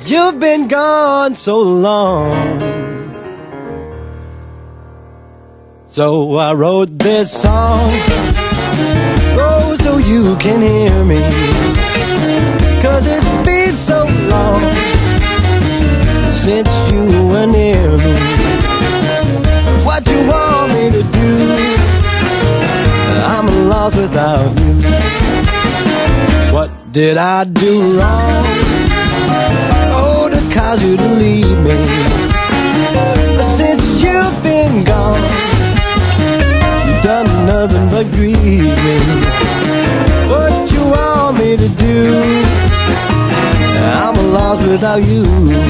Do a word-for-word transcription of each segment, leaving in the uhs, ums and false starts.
You've been gone so long. So I wrote this song, oh, so you can hear me, 'cause it's been so long since you were near me. What you want me to do? I'm lost without you. What did I do wrong? Oh, to cause you to leave me. Since you've been gone, you've done nothing but grieve me. What you want me to do? I'm lost without you.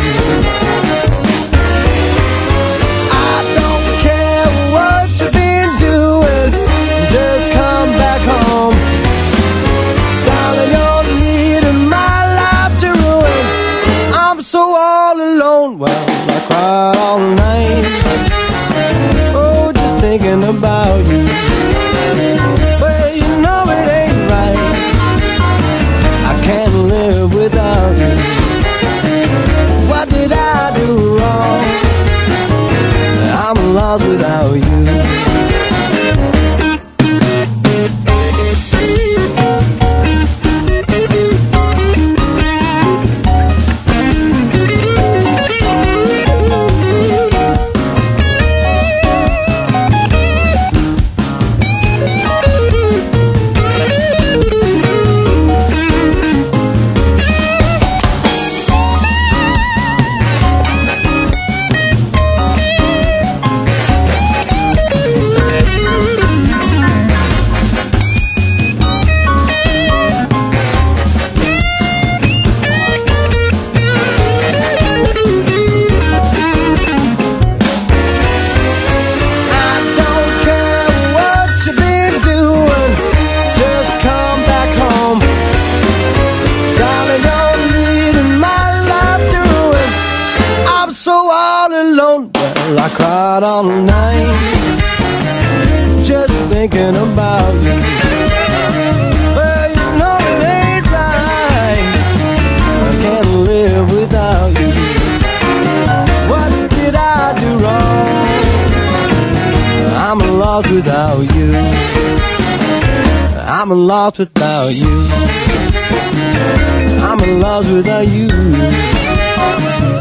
I don't care what you've been doing, just come back home. Darling, you're leading my life to ruin. I'm so all alone. Well, I cried all night, oh, just thinking about you. Well, you know it ain't right, I can't live without you. What did I do wrong? I'm lost without you. I cried all night, just thinking about you. Well, you know it ain't right, I can't live without you. What did I do wrong? I'm lost without you. I'm lost without you. I'm lost without you.